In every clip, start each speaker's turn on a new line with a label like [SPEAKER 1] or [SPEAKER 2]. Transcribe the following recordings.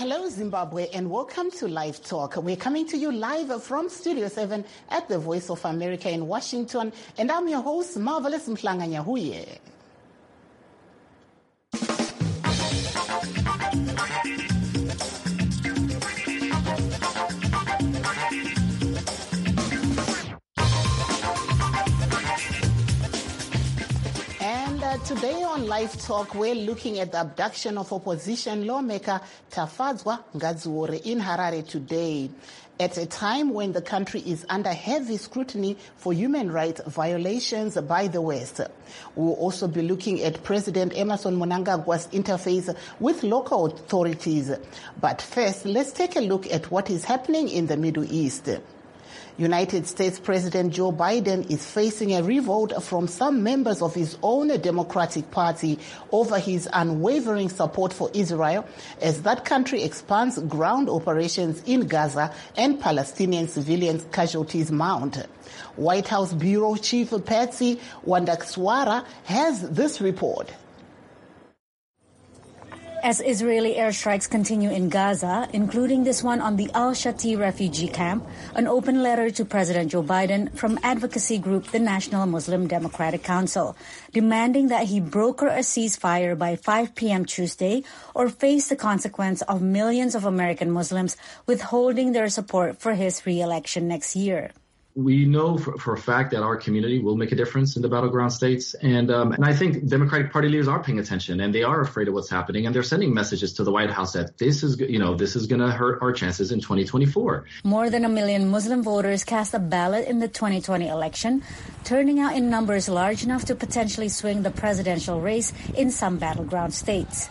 [SPEAKER 1] Hello, Zimbabwe, and welcome to Live Talk. We're coming to you live from Studio 7 at the Voice of America in Washington, and I'm your host, Marvelous Mhlanga-Nyahuye. Today on Live Talk, we're looking at the abduction of opposition lawmaker Tafadzwa Ngadziore in Harare today, at a time when the country is under heavy scrutiny for human rights violations by the West. We'll also be looking at President Emmerson Mnangagwa's interface with local authorities. But first, let's take a look at what is happening in the Middle East. United States President Joe Biden is facing a revolt from some members of his own Democratic Party over his unwavering support for Israel as that country expands ground operations in Gaza and Palestinian civilian casualties mount. White House Bureau Chief Patsy Widakuswara has this report.
[SPEAKER 2] As Israeli airstrikes continue in Gaza, including this one on the Al-Shati refugee camp, an open letter to President Joe Biden from advocacy group the National Muslim Democratic Council, demanding that he broker a ceasefire by 5 p.m. Tuesday or face the consequence of millions of American Muslims withholding their support for his re-election next year.
[SPEAKER 3] We know for a fact that our community will make a difference in the battleground states. And I think Democratic Party leaders are paying attention and they are afraid of what's happening. And they're sending messages to the White House that this is going to hurt our chances in 2024.
[SPEAKER 2] More than 1 million Muslim voters cast a ballot in the 2020 election, turning out in numbers large enough to potentially swing the presidential race in some battleground states.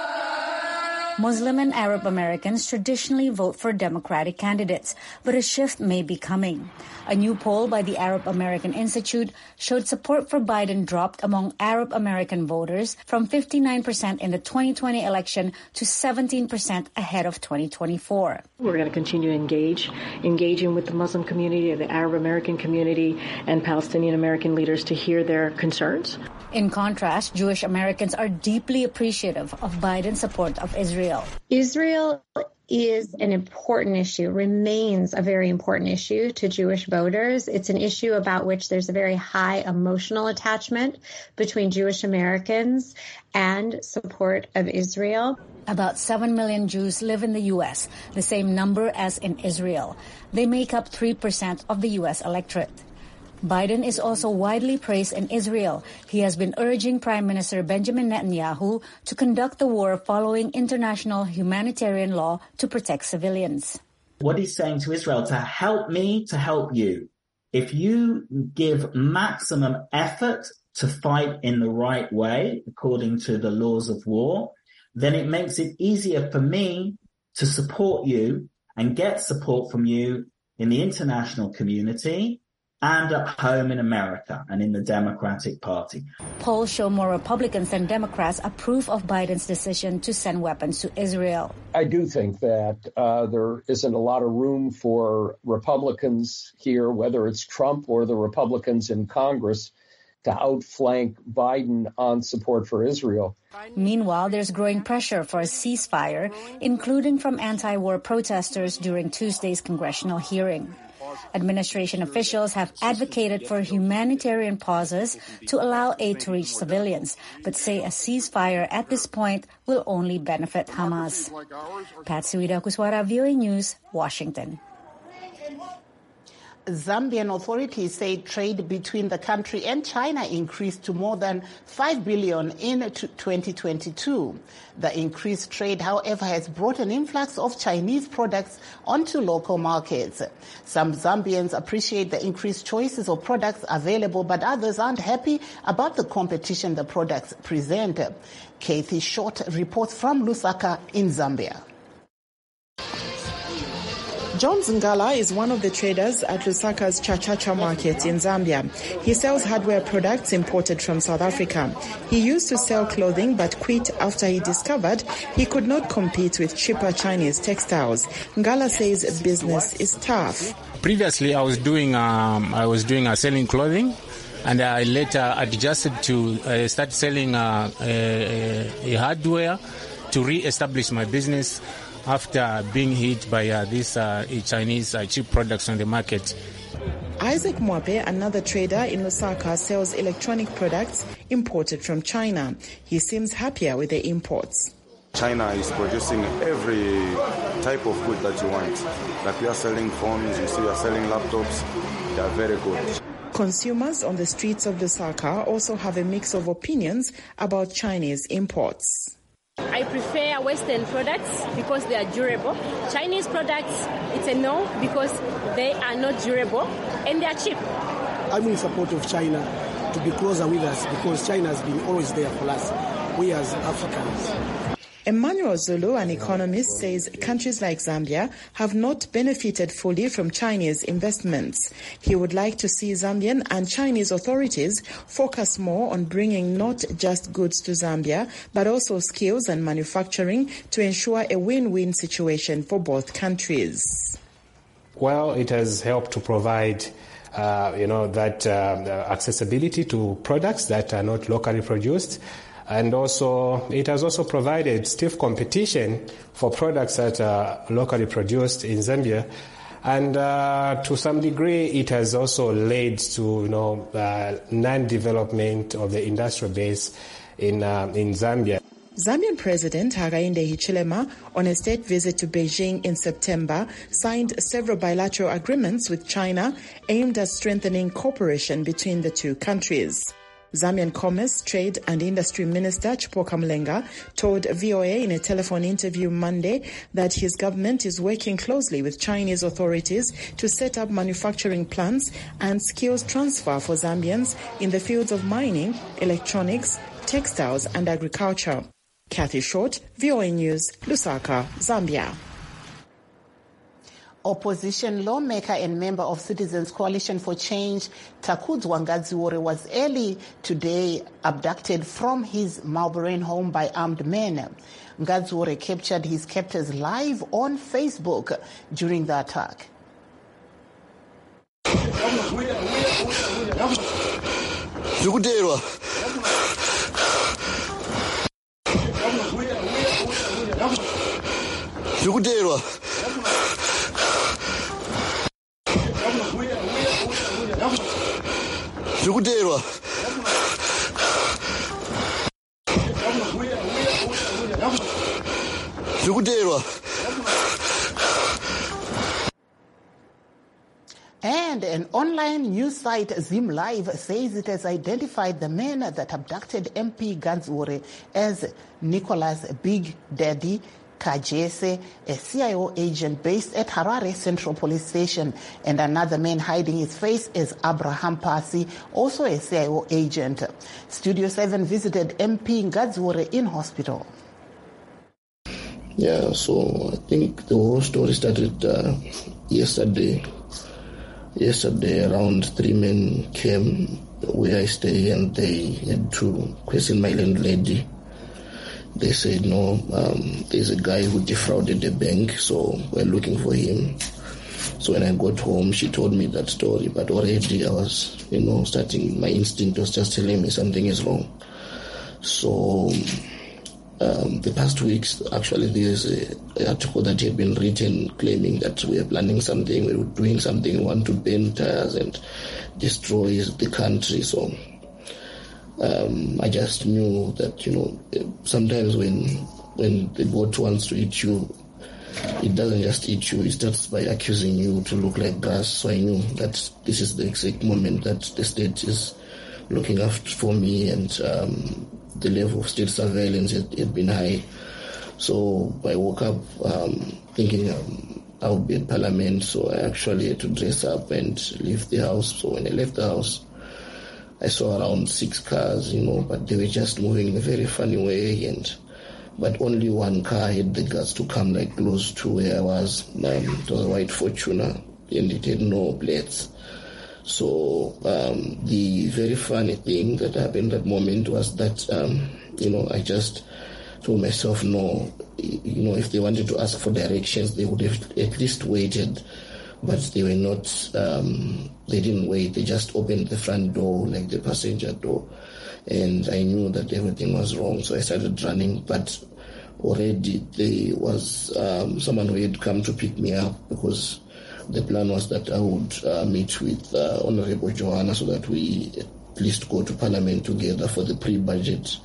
[SPEAKER 2] Muslim and Arab Americans traditionally vote for Democratic candidates, but a shift may be coming. A new poll by the Arab American Institute showed support for Biden dropped among Arab American voters from 59% in the 2020 election to 17% ahead of 2024.
[SPEAKER 4] We're going to continue engaging with the Muslim community, the Arab American community, and Palestinian American leaders to hear their concerns.
[SPEAKER 2] In contrast, Jewish Americans are deeply appreciative of Biden's support of Israel.
[SPEAKER 5] Israel is an important issue, remains a very important issue to Jewish voters. It's an issue about which there's a very high emotional attachment between Jewish Americans and support of Israel.
[SPEAKER 2] About 7 million Jews live in the U.S., the same number as in Israel. They make up 3% of the U.S. electorate. Biden is also widely praised in Israel. He has been urging Prime Minister Benjamin Netanyahu to conduct the war following international humanitarian law to protect civilians.
[SPEAKER 6] What he's saying to Israel, to help me, to help you. If you give maximum effort to fight in the right way, according to the laws of war, then it makes it easier for me to support you and get support from you in the international community and at home in America and in the Democratic Party.
[SPEAKER 2] Polls show more Republicans than Democrats approve of Biden's decision to send weapons to Israel.
[SPEAKER 7] I do think that there isn't a lot of room for Republicans here, whether it's Trump or the Republicans in Congress, to outflank Biden on support for Israel.
[SPEAKER 2] Meanwhile, there's growing pressure for a ceasefire, including from anti-war protesters during Tuesday's congressional hearing. Administration officials have advocated for humanitarian pauses to allow aid to reach civilians, but say a ceasefire at this point will only benefit Hamas. Patsy Widakuswara, VOA News, Washington.
[SPEAKER 1] Zambian authorities say trade between the country and China increased to more than $5 billion in 2022. The increased trade, however, has brought an influx of Chinese products onto local markets. Some Zambians appreciate the increased choices of products available, but others aren't happy about the competition the products present. Kathy Short reports from Lusaka in Zambia.
[SPEAKER 8] John Zingala is one of the traders at Lusaka's Chachacha market in Zambia. He sells hardware products imported from South Africa. He used to sell clothing but quit after he discovered he could not compete with cheaper Chinese textiles. Ngala says business is tough.
[SPEAKER 9] Previously, I was doing selling clothing, and I later adjusted to start selling hardware to re-establish my business after being hit by these Chinese cheap products on the market.
[SPEAKER 8] Isaac Mwape, another trader in Lusaka, sells electronic products imported from China. He seems happier with the imports.
[SPEAKER 10] China is producing every type of good that you want. Like we are selling phones, you see we are selling laptops. They are very good.
[SPEAKER 8] Consumers on the streets of Lusaka also have a mix of opinions about Chinese imports.
[SPEAKER 11] I prefer Western products because they are durable. Chinese products, it's a no because they are not durable and they are cheap.
[SPEAKER 12] I'm in support of China to be closer with us because China has been always there for us, we as Africans.
[SPEAKER 8] Emmanuel Zulu, an economist, says countries like Zambia have not benefited fully from Chinese investments. He would like to see Zambian and Chinese authorities focus more on bringing not just goods to Zambia, but also skills and manufacturing to ensure a win-win situation for both countries.
[SPEAKER 13] Well, it has helped to provide that accessibility to products that are not locally produced. And also, it has also provided stiff competition for products that are locally produced in Zambia. And to some degree, it has also led to, non-development of the industrial base in Zambia.
[SPEAKER 8] Zambian President Hakainde Hichilema, on a state visit to Beijing in September, signed several bilateral agreements with China aimed at strengthening cooperation between the two countries. Zambian Commerce, Trade and Industry Minister Chipoka Mlenga told VOA in a telephone interview Monday that his government is working closely with Chinese authorities to set up manufacturing plants and skills transfer for Zambians in the fields of mining, electronics, textiles and agriculture. Kathy Short, VOA News, Lusaka, Zambia.
[SPEAKER 1] Opposition lawmaker and member of Citizens Coalition for Change, Takudzwa Ngadziore, was early today abducted from his Marlborough home by armed men. Ngadziore captured his captors live on Facebook during the attack. And an online news site, Zim Live, says it has identified the men that abducted MP Ngadziore as Nicholas Big Daddy Kajese, a CIO agent based at Harare Central Police Station, and another man hiding his face is Abraham Pasi, also a CIO agent. Studio 7 visited MP Ngadziore in hospital.
[SPEAKER 14] Yeah, so I think the whole story started yesterday. Yesterday, around 3 men came where I stay, and they had to question my landlady. They said, no, there's a guy who defrauded the bank, so we're looking for him. So when I got home, she told me that story, but already I was, starting, my instinct was just telling me something is wrong. So the past weeks, actually, there's an article that had been written claiming that we are planning something, we were doing something, we want to burn tires and destroy the country. So I just knew that, sometimes when the goat wants to eat you, it doesn't just eat you, it starts by accusing you to look like grass. So I knew that this is the exact moment that the state is looking after for me, and the level of state surveillance had been high. So I woke up thinking I would be in Parliament, so I actually had to dress up and leave the house. So when I left the house, I saw around 6 cars, but they were just moving in a very funny way, but only one car had the guts to come like close to where I was. It was a white Fortuner, and it had no plates. So the very funny thing that happened at that moment was that, I just told myself, no, if they wanted to ask for directions, they would have at least waited. But they were not, they didn't wait. They just opened the front door, like the passenger door. And I knew that everything was wrong. So I started running. But already there was someone who had come to pick me up, because the plan was that I would meet with Honorable Joanna so that we at least go to Parliament together for the pre-budget.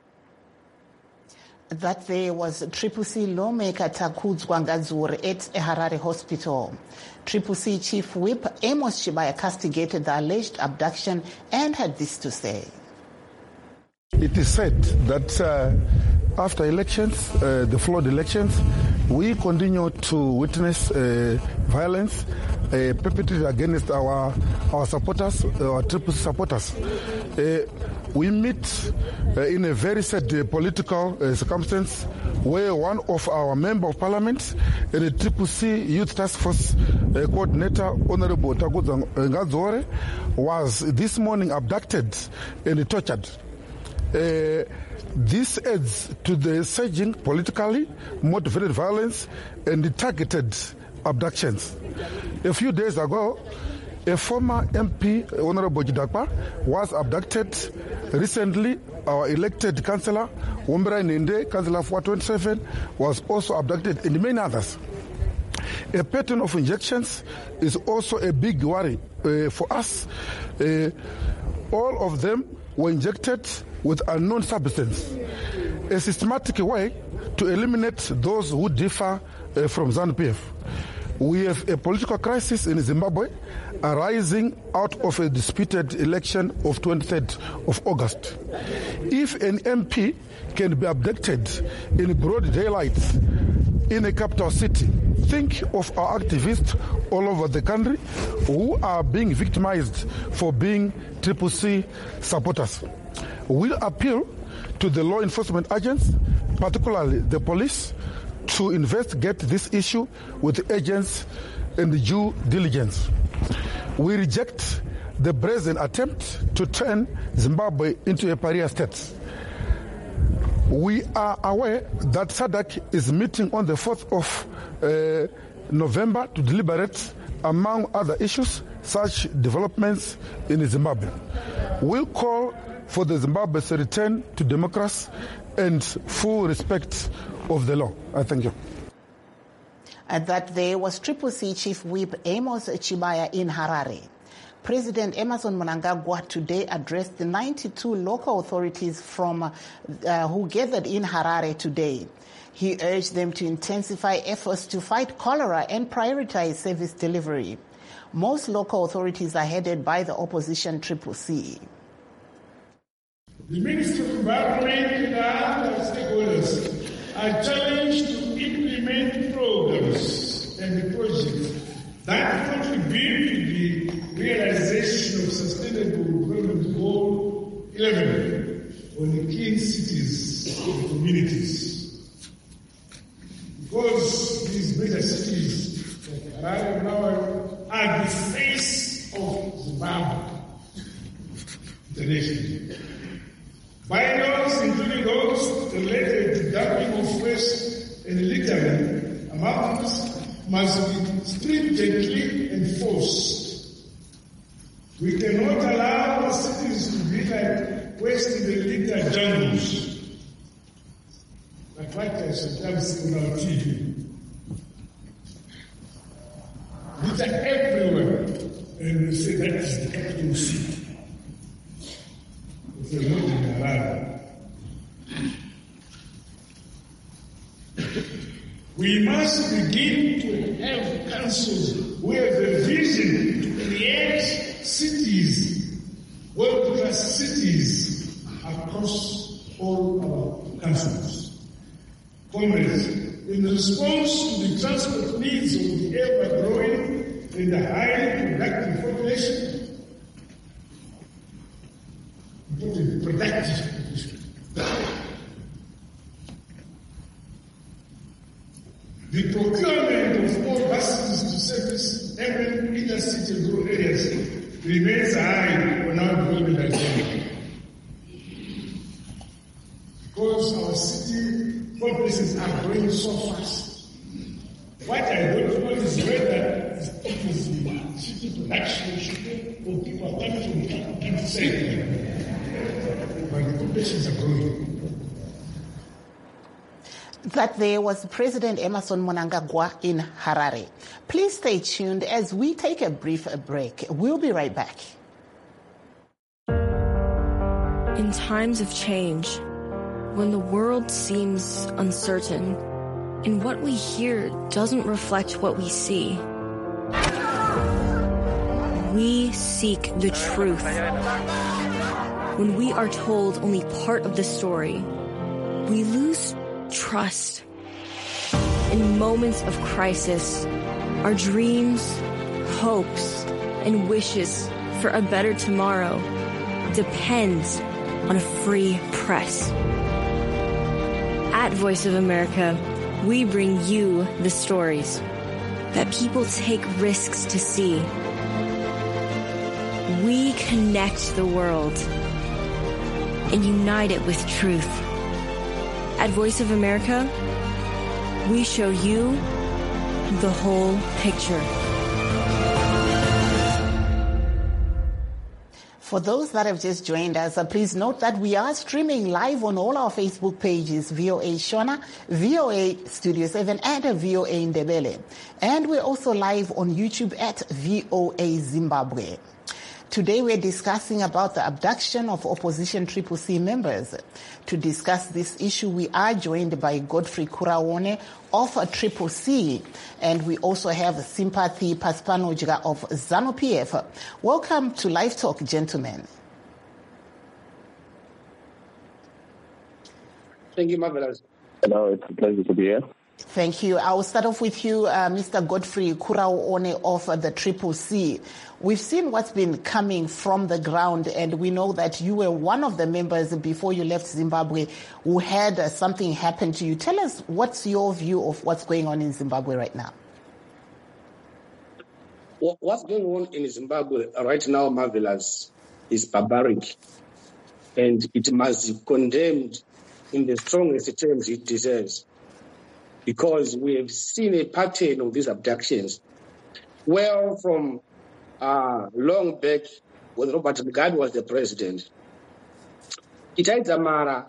[SPEAKER 1] That there was Triple C lawmaker Takhudzwa Ngadzure at Harare Hospital. Triple C Chief Whip Amos Chibaya castigated the alleged abduction and had this to say.
[SPEAKER 15] It is said that after elections, the flawed elections, we continue to witness violence perpetrated against our supporters, our Triple C supporters. We meet in a very sad political circumstance where one of our member of parliament, the Triple C Youth Task Force coordinator, Honorable Takhudzwa Ngadzure, was this morning abducted and tortured. This adds to the surging politically motivated violence and the targeted abductions. A few days ago, a former MP, Honorable Jidakwa, was abducted. Recently, our elected councillor, Wombra Ninde, councillor 427, was also abducted, and many others. A pattern of injections is also a big worry for us. All of them were injected with unknown substance, a systematic way to eliminate those who differ from ZANU-PF. We have a political crisis in Zimbabwe arising out of a disputed election of 23rd of August. If an MP can be abducted in broad daylight in a capital city, think of our activists all over the country who are being victimized for being Triple C supporters. We'll appeal to the law enforcement agents, particularly the police, to investigate this issue with agents and due diligence. We reject the brazen attempt to turn Zimbabwe into a pariah state. We are aware that SADC is meeting on the 4th of November to deliberate, among other issues, such developments in Zimbabwe. We'll call for the Zimbabwe's return to democracy and full respect of the law. I thank you.
[SPEAKER 1] And that there was Triple C Chief Whip Amos Chibaya in Harare. President Emmerson Mnangagwa today addressed the 92 local authorities from who gathered in Harare today. He urged them to intensify efforts to fight cholera and prioritize service delivery. Most local authorities are headed by the opposition Triple C.
[SPEAKER 16] The Ministry of Environment and other stakeholders are challenged to implement programs and projects that contribute to the realization of Sustainable Development Goal 11 on the key cities and communities. Because these major cities like Harare now are the face of Zimbabwe internationally. Bylaws, including those related to dumping of waste and littering amounts, must be stringently enforced. We cannot allow our cities to be like waste and litter jungles, like what I sometimes see on our TV. Litter everywhere, and we say that is the capital city. We must begin to have councils who have a vision to create cities, world-class cities, across all our councils. Comrades, in response to the transport needs of the ever-growing and the highly productive population, the procurement of more buses to service every inner city and rural areas remains high on our development agenda. Because our city populations are growing so fast. What I don't know is whether it is the city production or people are coming from the countryside. But the populations are growing.
[SPEAKER 1] That there was President Emmerson Mnangagwa in Harare. Please stay tuned as we take a brief break. We'll be right back.
[SPEAKER 17] In times of change, when the world seems uncertain and what we hear doesn't reflect what we see, we seek the truth. When we are told only part of the story, we lose trust. In moments of crisis, our dreams, hopes, and wishes for a better tomorrow depends on a free press. At Voice of America, we bring you the stories that people take risks to see. We connect the world and unite it with truth. At Voice of America, we show you the whole picture.
[SPEAKER 1] For those that have just joined us, please note that we are streaming live on all our Facebook pages, VOA Shona, VOA Studio 7, and VOA Ndebele. And we're also live on YouTube at VOA Zimbabwe. Today we're discussing about the abduction of opposition CCC members. To discuss this issue, we are joined by Godfrey Kuraone of CCC, and we also have Sympathy Pasipanojika of ZANU-PF. Welcome to Live Talk, gentlemen.
[SPEAKER 18] Thank you, Marvelous. Hello, it's a pleasure to be here.
[SPEAKER 1] Thank you. I will start off with you, Mr. Godfrey Kuraone of the CCC. We've seen what's been coming from the ground, and we know that you were one of the members before you left Zimbabwe who had something happen to you. Tell us, what's your view of what's going on in Zimbabwe right now?
[SPEAKER 18] What's going on in Zimbabwe right now, Marvelous, is barbaric, and it must be condemned in the strongest terms it deserves, because we have seen a pattern of these abductions. Well, from long back, when Robert Mugabe was the president, Itai Dzamara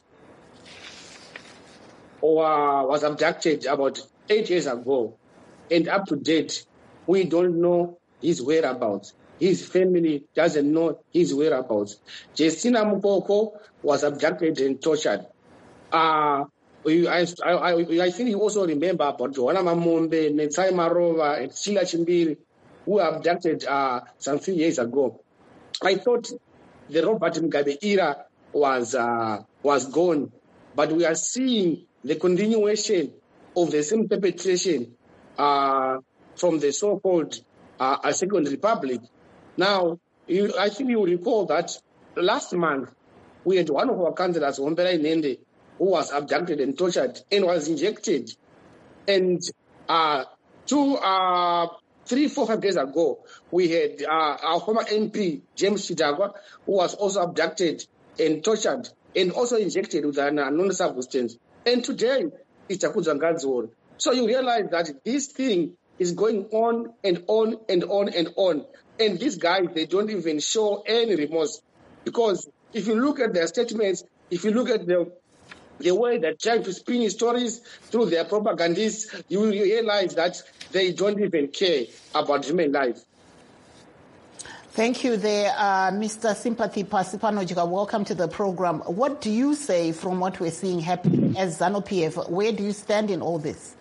[SPEAKER 18] was abducted about 8 years ago, and up to date, we don't know his whereabouts. His family doesn't know his whereabouts. Justina Mukoko was abducted and tortured. I think you also remember about Joanna Mamombe, Netsai Marova, and Sheila Chimbiri, who were abducted some few years ago. I thought the Robert Mugabe era was gone, but we are seeing the continuation of the same perpetration from the so-called Second Republic. Now, I think you recall that last month we had one of our councillors, Wombera Inende, who was abducted and tortured and was injected. And 3, 4, 5 days ago, we had our former MP, James Chidagwa, who was also abducted and tortured and also injected with an unknown substance. And today, it's Takudza Ngadzoro. So you realize that this thing is going on and on and on and on. And these guys, they don't even show any remorse. Because if you look at their statements, if you look at the way they're trying to spin stories through their propagandists, you will realize that they don't even care about human life.
[SPEAKER 1] Thank you there, Mr. Sympathy Pasipanojika. Welcome to the program. What do you say from what we're seeing happening as ZANU-PF? Where do you stand in all this?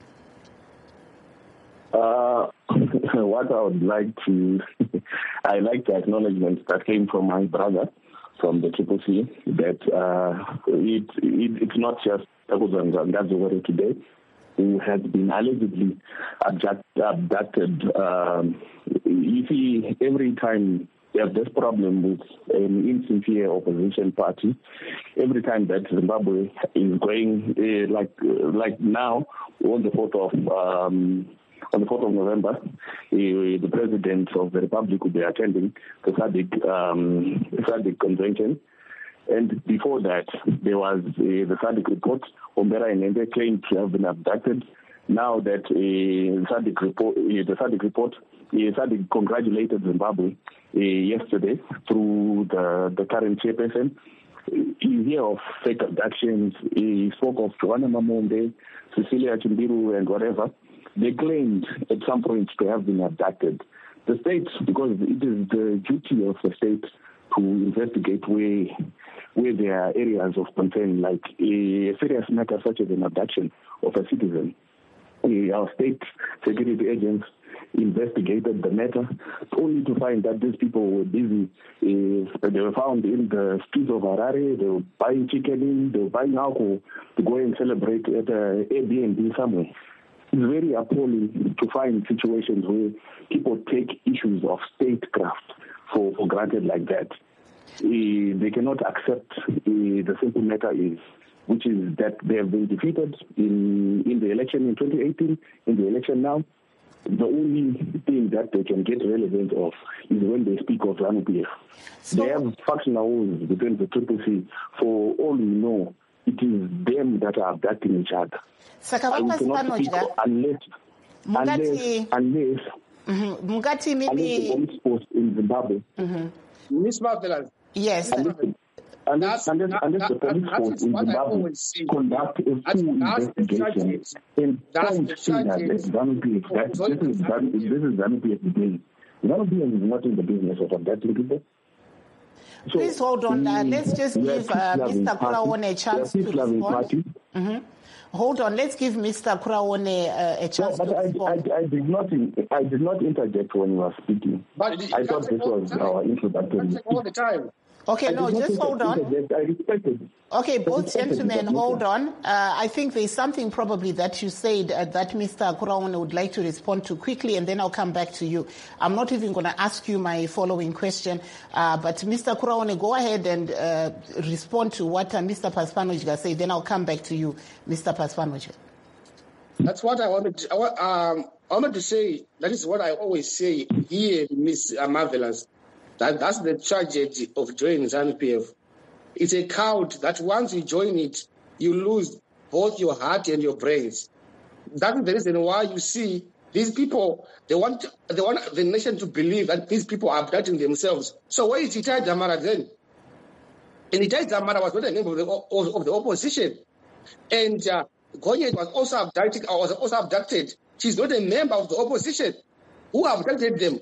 [SPEAKER 18] What I would like to, I like the acknowledgement that came from my brother from the CCC, that it's not just Takudza Ngadzoro today who has been allegedly abducted. You see, every time we have this problem with an insincere opposition party, every time that Zimbabwe is going, like now, on the 4th of November, the president of the Republic will be attending the SADC convention. And before that, there was the SADC report. Wombera Inende claimed to have been abducted. Now that the SADC congratulated Zimbabwe yesterday through the current chairperson,
[SPEAKER 19] you hear of fake abductions. He spoke of Joanna Mamonde, Cecilia Chimbiru, and whatever. They claimed at some point to have been abducted. The state, because it is the duty of the state to investigate where there are areas of concern, like a serious matter such as an abduction of a citizen. Our state security agents investigated the matter only to find that these people were busy. They were found in the streets of Harare. They were buying chicken, they were buying alcohol to go and celebrate at an Airbnb somewhere. It's very appalling to find situations where people take issues of statecraft for granted like that. They cannot accept the simple matter is, which is that they have been defeated in the election in 2018, in the election now. The only thing that they can get relevant of is when they speak of ZANU-PF. They have factional wars between the CCC. For all we know, it is them that are abducting each other.
[SPEAKER 1] Saka
[SPEAKER 19] unless the police force in Zimbabwe.
[SPEAKER 18] Miss Marvelas.
[SPEAKER 1] Yes.
[SPEAKER 19] Unless the police force in Zimbabwe conduct a full investigation and don't say that ZANU-PF, this is ZANU-PF doing. ZANU-PF is not in the business of abducting people. So,
[SPEAKER 1] please hold on. Let's just give Mr. Kuraone a chance to respond. Hold on. Let's give Mr. Kuraone a chance to respond.
[SPEAKER 19] I did not interject when you were speaking. But I thought this was our introductory.
[SPEAKER 18] All the time.
[SPEAKER 1] Okay, no, just hold on.
[SPEAKER 19] I respected.
[SPEAKER 1] Okay, both gentlemen, hold on. I think there's something probably that you said that Mr. Kuraone would like to respond to quickly, and then I'll come back to you. I'm not even going to ask you my following question, but Mr. Kuraone, go ahead and respond to what Mr. Paspanojga said, then I'll come back to you, Mr. Paspanojga.
[SPEAKER 18] That's what I wanted. I wanted to say. That is what I always say here, Miss Marvelous. That's the tragedy of joining ZANU-PF. It's a cult that once you join it, you lose both your heart and your brains. That is the reason why you see these people, they want the nation to believe that these people are abducting themselves. So where is Itai Dzamara then? And Itai Dzamara was not a member of the opposition. And Gonyet was also abducted. She's not a member of the opposition. Who abducted them?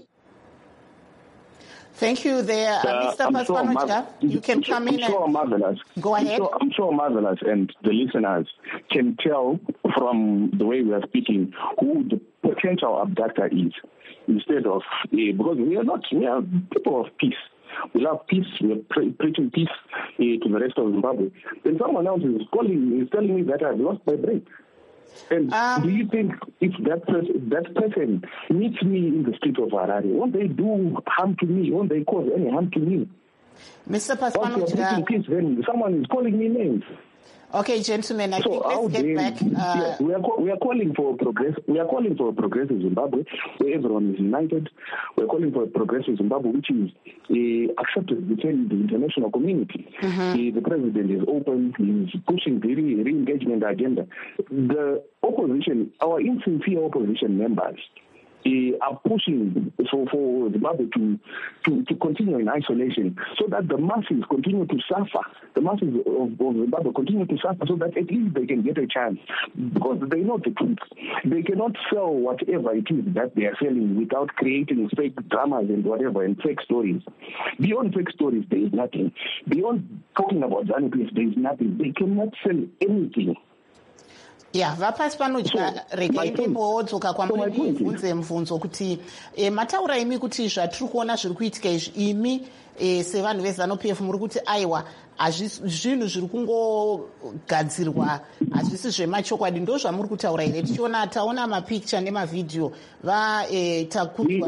[SPEAKER 1] Thank you there, Mr. Paspanojga. You can come in and go ahead.
[SPEAKER 19] I'm sure Marvelous and the listeners can tell from the way we are speaking who the potential abductor is, instead of because we are people of peace. We love peace. We are preaching peace to the rest of Zimbabwe. Then someone else is telling me that I've lost my brain. And do you think if that person meets me in the street of Harare, won't they do harm to me? Won't they cause any harm to me?
[SPEAKER 1] Mr. Paspanojga,
[SPEAKER 19] then someone is calling me names.
[SPEAKER 1] Okay, gentlemen, I think let's get back.
[SPEAKER 19] We are calling for progress. We are calling for a progressive Zimbabwe where everyone is united. We are calling for a progressive Zimbabwe which is accepted within the international community. The president is open. He is pushing the re-engagement agenda. The opposition, our insincere opposition members, are pushing for Zimbabwe to continue in isolation so that the masses continue to suffer. The masses of Zimbabwe continue to suffer so that at least they can get a chance because they know the truth. They cannot sell whatever it is that they are selling without creating fake dramas and whatever and fake stories. Beyond fake stories, there is nothing. Beyond talking about ZANU-PF, there is nothing. They cannot sell anything.
[SPEAKER 1] Yeah, vapaspanojga regai ndimbodzoka kwamuri mibvunze mubvunzo kuti mataura imi kuti zvatiri kuona zviri kuitika izvi imi sevanhu veZANU-PF muri kuti aiwa zvinhu zviri kungogadzirwa hazvisi zvemachokwadi ndo zvamuri kutaura here taona mapicture nemavhidhiyo vatakudzwa.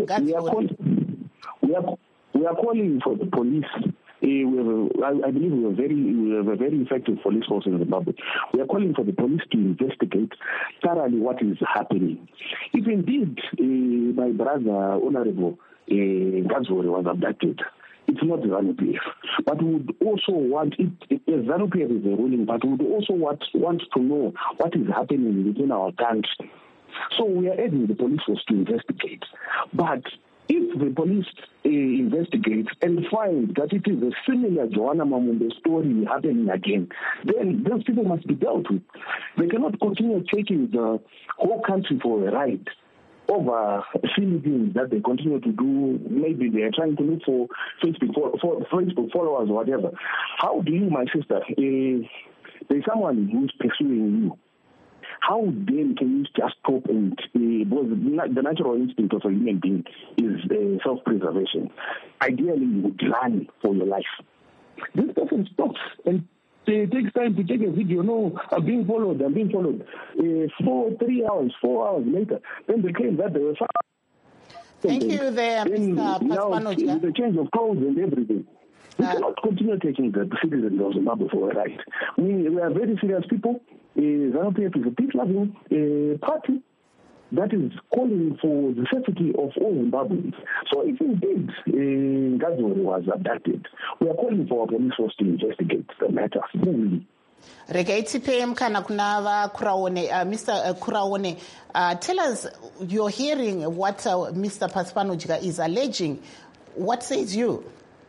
[SPEAKER 19] We are calling for the police. I believe we have a very effective police force in Zimbabwe. We are calling for the police to investigate thoroughly what is happening. If indeed my brother, Honorable Gazwore, was abducted, it's not ZANU-PF. But we would also want it, ZANU-PF is a ruling, but we would also want to know what is happening within our country. So we are urging the police force to investigate. But If the police investigate and find that it is a similar Joanna Mamumbe story happening again, then those people must be dealt with. They cannot continue taking the whole country for a ride over silly things that they continue to do. Maybe they are trying to look for Facebook followers or whatever. How do you, my sister, there's someone who's pursuing you, how then can you just stop and because the natural instinct of a human being is self-preservation. Ideally, you would run for your life. This person stops and it takes time to take a video. No, I'm being followed. 4 hours later, then they claim that they were found.
[SPEAKER 1] Thank you there, Mr. Paspanojika.
[SPEAKER 19] The change of clothes and everything. We cannot continue taking the citizens of Zimbabwe for a ride. We are very serious people. ZANU-PF is a peace-loving party that is calling for the safety of all Zimbabweans. So if indeed Ngazore was abducted, we are calling for our police force to investigate the matter fully.
[SPEAKER 1] Mr. Kuraone, tell us, you're hearing what Mr. Paspanojika is alleging. What says you?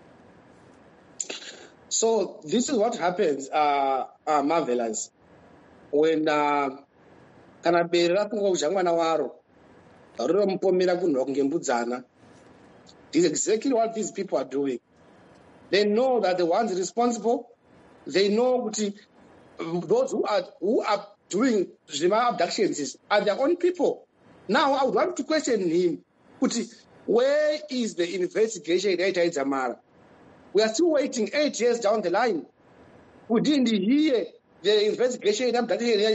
[SPEAKER 18] So this is what happens, Marvelous, when kana bere rapunga kuzhangwana waro rinomupomera kunhwa kungembudzana. This is exactly what these people are doing. They know that the ones responsible, they know that those who are doing Zima abductions are their own people. Now I would want to question him, where is the investigation in Eta Zamara? We are still waiting 8 years down the line. We didn't hear the investigation in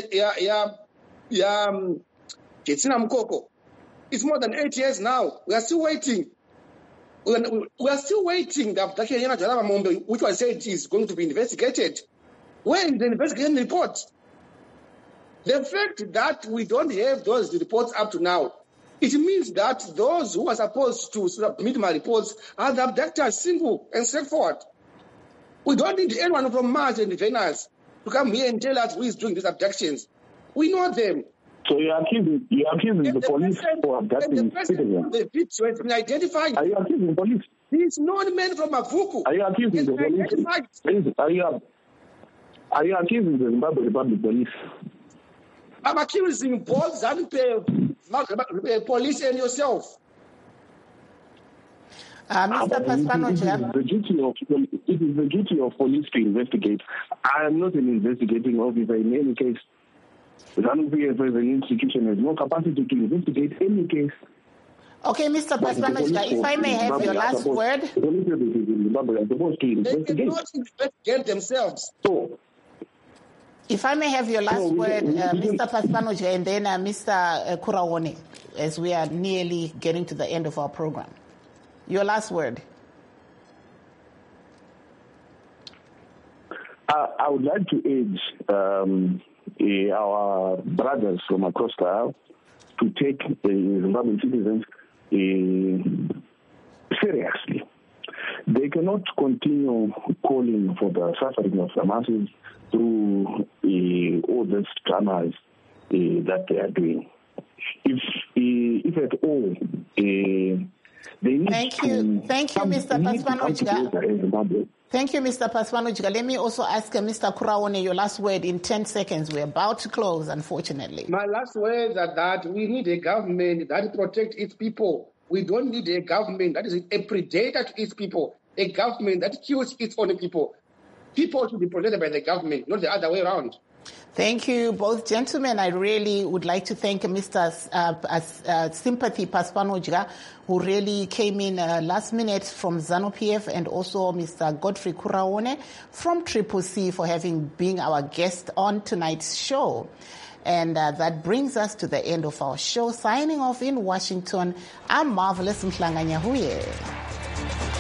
[SPEAKER 18] Jetsina Mkoko. It's more than 8 years now. We are still waiting. We are still waiting the abduction in Joanna Mamumbe, which was said is going to be investigated. Where is the investigation report? The fact that we don't have those reports up to now, it means that those who are supposed to submit my reports are the abductors, simple and straightforward. We don't need anyone from Mars and Venus to come here and tell us who is doing these abductions. We know them.
[SPEAKER 19] So you're accusing the police for abducting citizens?
[SPEAKER 18] The video has been identified.
[SPEAKER 19] Are you accusing the police?
[SPEAKER 18] He's known man from Mavuku.
[SPEAKER 19] Are you accusing the police? Are you accusing the Zimbabwe Republic Police?
[SPEAKER 18] I'm accusing both ZANU-PF police and yourself.
[SPEAKER 1] Mr. Paspanojika.
[SPEAKER 19] It is the duty of police to investigate. I am not an investigating officer in any case. ZANU-PF as an institution has no capacity to investigate any case.
[SPEAKER 1] Okay, Mr. Paspanojika, if I may have your last word.
[SPEAKER 18] They cannot investigate themselves.
[SPEAKER 19] So,
[SPEAKER 1] if I may have your last word, Mr. Paspanojika, and then Mr. Kuraone, as we are nearly getting to the end of our program. Your last word.
[SPEAKER 19] I would like to urge our brothers from across the aisle to take Zimbabwean citizens seriously. They cannot continue calling for the suffering of the masses through all these dramas that they are doing. If at all, they need
[SPEAKER 1] Thank you, Mr. Paspanojika. Thank you, Mr. Paspanojika. Let me also ask Mr. Kuraone your last word in 10 seconds. We're about to close, unfortunately.
[SPEAKER 18] My last words are that we need a government that protects its people. We don't need a government that is a predator to its people, a government that kills its own people. People should be protected by the government, not the other way around.
[SPEAKER 1] Thank you, both gentlemen. I really would like to thank Mr. Sympathy Paspanojika, who really came in last minute from ZANU-PF, and also Mr. Godfrey Kuraone from Triple C for being our guest on tonight's show. And that brings us to the end of our show. Signing off in Washington, I'm Marvelous Mhlanganyahuye.